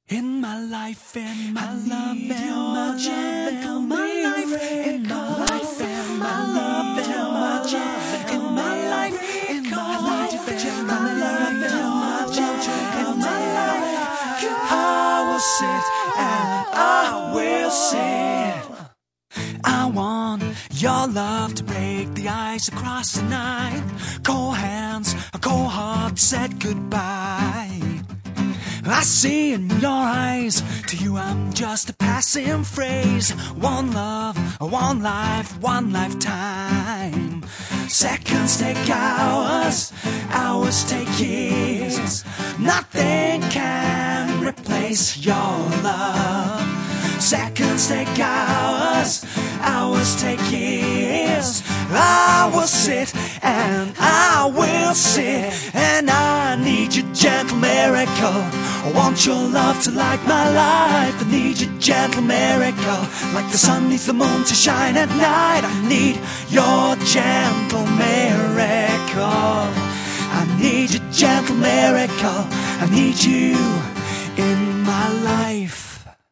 In my life, in my love, in my gentle miracle. In my life, in my love, in my gentle, in my life, in my life, in my love, in my gentle, in my life. I will sit and I will sit. I want your love to break the ice across the night. Cold hands, a cold heart said goodbye. I see in your eyes, to you I'm just a passing phrase. One love, one life, one lifetime. Seconds take hours, hours take years. Nothing can replace your love. Seconds take hours, hours take years. I will sit and I will sit, and I need your gentle miracle. I want your love to light my life. I need your gentle miracle, like the sun needs the moon to shine at night. I need your gentle miracle. I need your gentle miracle. I need you in my life.